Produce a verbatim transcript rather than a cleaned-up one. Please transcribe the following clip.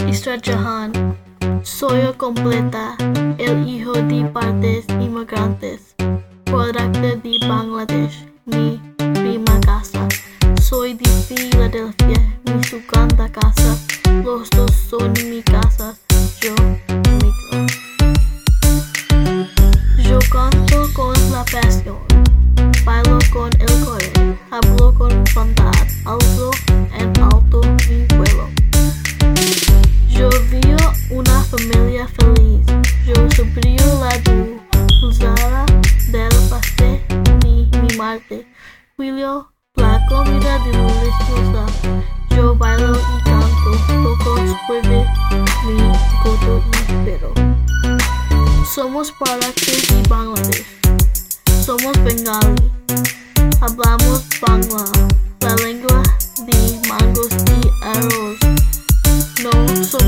Isra Jahan. Soy completa, el hijo de padres inmigrantes, producto de Bangladesh, mi prima casa. Soy de Filadelfia, mi segunda casa. Los dos son mi casa, yo migro. Yo canto con la pasión, bailo con el core, hablo con bondad, alzo en alto mi vuelo. Yo veo una familia feliz, yo sobrio la dulzura del pastel ni mi Marte. Julio, la comida deliciosa, yo bailo y canto, locos puede mi goto y pero. Somos productos de Bangladesh, somos bengali, hablamos Bangla, la lengua de mangos y arroz. No somos